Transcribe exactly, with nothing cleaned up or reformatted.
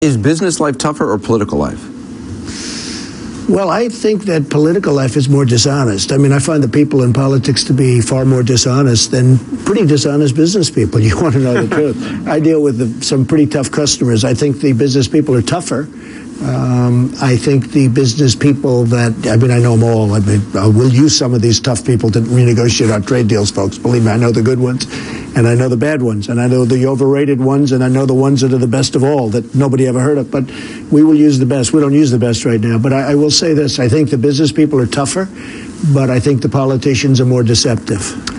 Is business life tougher or political life? Well, I think that political life is more dishonest. I mean, I find the people in politics to be far more dishonest than pretty dishonest business people. You want to know the truth. I deal with the, some pretty tough customers. I think the business people are tougher. Um, I think the business people that, I mean, I know them all. I mean, uh, we'll use some of these tough people to renegotiate our trade deals, folks. Believe me, I know the good ones, and I know the bad ones, and I know the overrated ones, and I know the ones that are the best of all that nobody ever heard of. But we will use the best. We don't use the best right now. But I, I will say this. I think the business people are tougher, but I think the politicians are more deceptive.